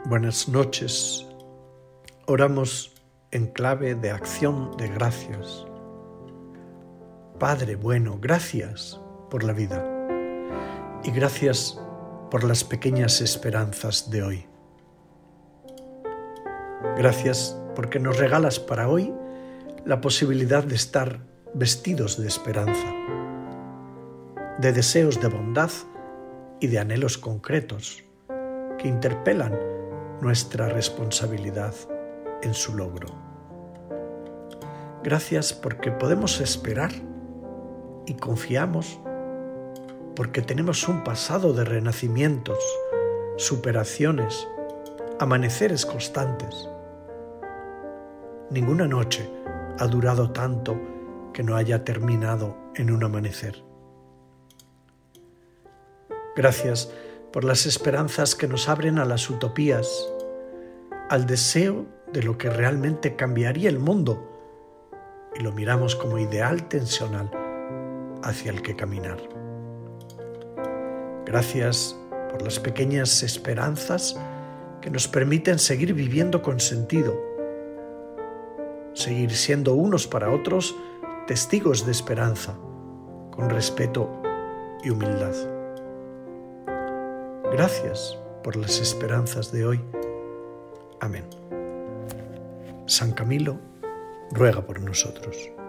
Buenas noches. Oramos en clave de acción de gracias. Padre bueno, gracias por la vida y gracias por las pequeñas esperanzas de hoy. Gracias porque nos regalas para hoy la posibilidad de estar vestidos de esperanza, de deseos de bondad y de anhelos concretos que interpelan nuestra responsabilidad en su logro. Gracias porque podemos esperar y confiamos porque tenemos un pasado de renacimientos, superaciones, amaneceres constantes. Ninguna noche ha durado tanto que no haya terminado en un amanecer. Gracias por las esperanzas que nos abren a las utopías, al deseo de lo que realmente cambiaría el mundo, y lo miramos como ideal tensional hacia el que caminar. Gracias por las pequeñas esperanzas que nos permiten seguir viviendo con sentido, seguir siendo unos para otros testigos de esperanza, con respeto y humildad. Gracias por las esperanzas de hoy. Amén. San Camilo ruega por nosotros.